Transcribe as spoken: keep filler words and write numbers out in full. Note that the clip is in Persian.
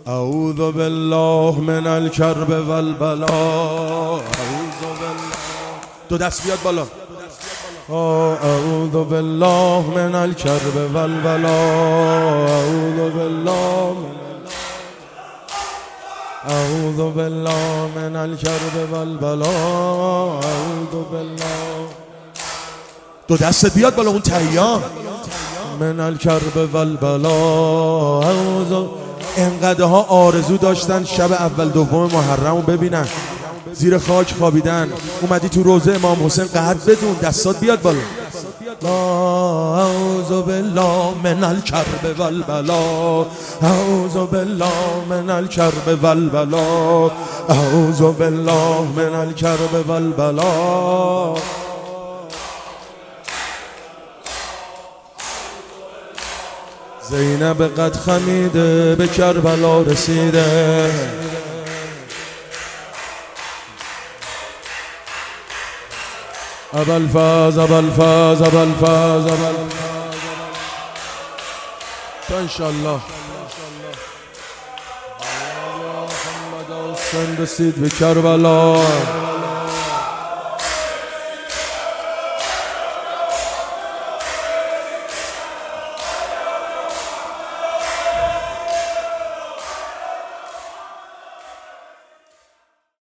اعوذ بالله من الکرب والبلا. اعوذ بالله. دو دست بیاد بالا. اعوذ بالله من الکرب والبلا. اعوذ بالله من اعوذ بالله من الکرب والبلا. اعوذ بالله. دو دست بیاد بالا اون تهیان. من الکرب والبلا. اعوذ. انقدرها آرزو داشتن شب اول دوم محرم رو ببینن، زیر خاک خوابیدن. اومدی تو روضه امام حسین قد بدون، دستات بیاد بالا. اعوذ بالله من الکرب والبلا. اعوذ بالله من الکرب والبلا. اعوذ بالله من الکرب والبلا. زینب قد خمیده به کربلا رسیده. ابوالفضل ابوالفضل ابوالفضل ابوالفضل انشالله محمد حسین رسید به کربلا.